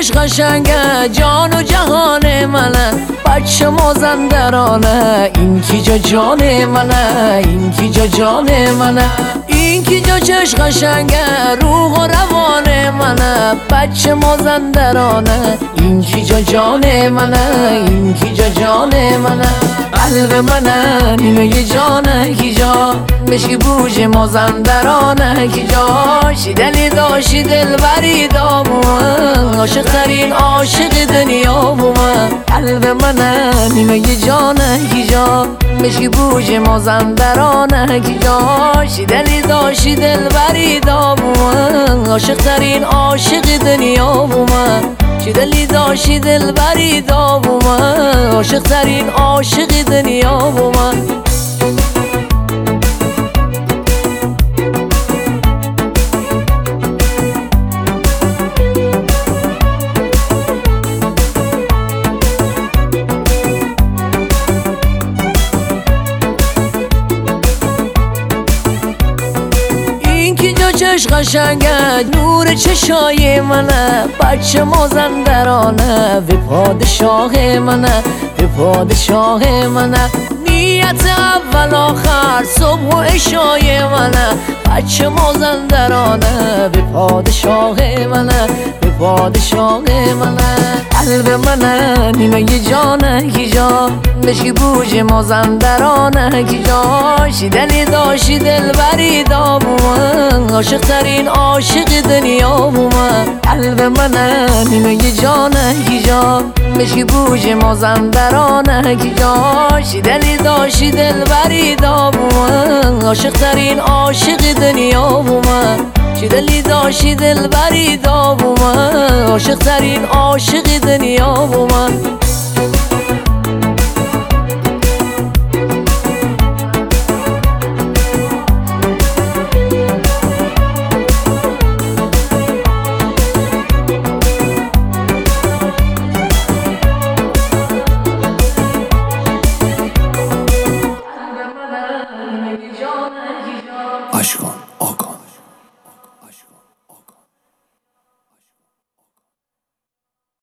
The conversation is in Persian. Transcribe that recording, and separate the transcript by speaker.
Speaker 1: چش قشنگه جان و جهان منه، بچه مازندرانه این کی جا جان منه، این کی جا جان منه، این کی جا چش قشنگه روح و روان منه، بچه مازندرانه این کی جا جان منه، این کی جا جان منه، قلب منه نیمه جانه کی جا مشکی بوج مازندرانه کی جا شیدلی داشی دل بری دامون عاشق ترین عاشق دنیا بومن، قلب منه نیمه جانه کی جا مشکی بوج مازندرانه کی جا شیدلی داشی دل بری دامون عاشق ترین عاشق دنیا بومن، شیدلی داشی دل بری دامون عاشق ترین عاشق دنیا بومن. چش قشنگه نور چشای منه، بچه مازندرانه و پادشاه منه، و پادشاه منه، نیت اول آخر صبح و عشای منه، بچه مازندرانه و پادشاه منه، و پادشاه منه، قلب منه نیمه جانه کی جا مشکی بوج مازندرانه کی جا شیدلی داشی دل بری دامون عاشق ترین عاشق دنیا بومن، قلب منه نیمه جانه کی جا مشکی بوج مازندرانه کی جا شیدلی داشی دل بری دامون عاشق ترین عاشق دنیا بومن، شیدلی داشی دل بری دامون عاشق ترین عاشق دنیا بومن.